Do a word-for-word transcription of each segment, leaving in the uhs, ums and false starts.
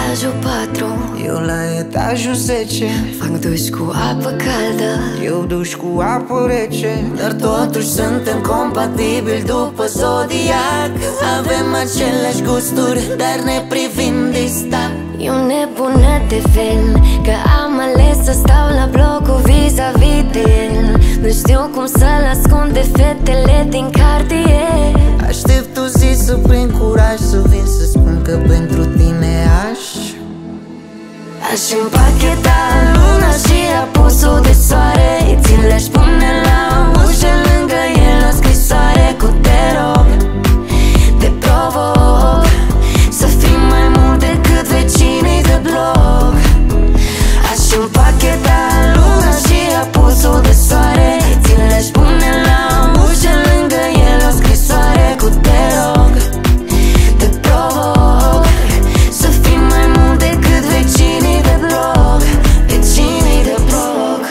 etajul patru, eu la etajul zece. fac duș cu apă caldă, eu duș cu apă rece. Dar totuși suntem compatibili după zodiac. Avem aceleași gusturi, dar ne privim distant. eu nebună de fel, că am ales să stau la blocul vis-a-vis de el. Nu știu cum să-l ascund de fetele din cartier. Aștept o zi să prind curaj, să vin să spun că pentru tine aș Aș împacheta luna și apusul de soare, ți le-aș pune la ușă lângă el o scrisoare cu te rog, te provoc să fim mai mult decât vecinii de bloc. Aș împacheta luna și apusul de soare, ți le-aș pune la ușă lângă el o scrisoare cu te rog, te provoc să fim mai mult decât vecinii de bloc, vecinii de bloc.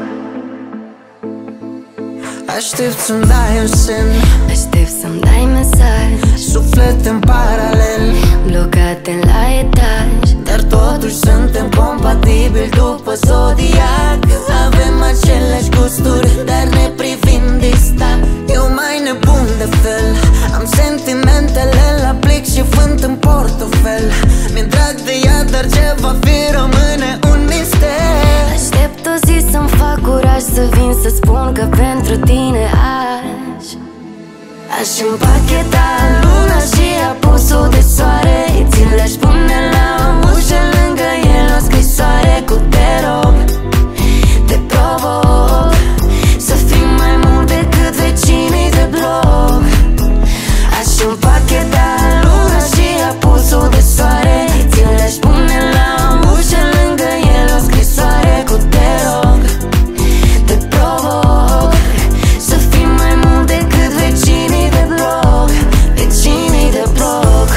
Aștept să-mi dai un semn, Aștept să-mi dai mesaj, suflet în paralel, blocate la etaj. dar totuși suntem compatibili după zodiac. Avem aceleași gusturi, dar ne privim distant. Eu mai nebun de fel, am sentimentele la plic și vânt în portofel. Mi-e drag de ea, dar ce va fi rămâne un mister. Aștept o zi să-mi fac curaj să vin să spun că pentru tine aș Aș împacheta luna și apusul de soare, ți le-aș pune la ușă lângă el o scrisoare cu te rog, te provoc să fim mai mult decât vecinii de bloc. Aș împacheta luna și apusul de soare, ți le-aș pune la ușă lângă el o scrisoare cu te rog, te provoc să fim mai mult decât vecinii de bloc, vecinii de bloc.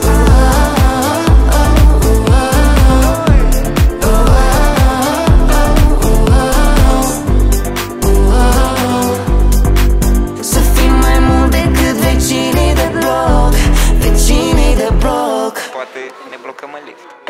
Să fim mai mult decât vecinii de bloc, vecinii de bloc. Poate ne blocăm în lift.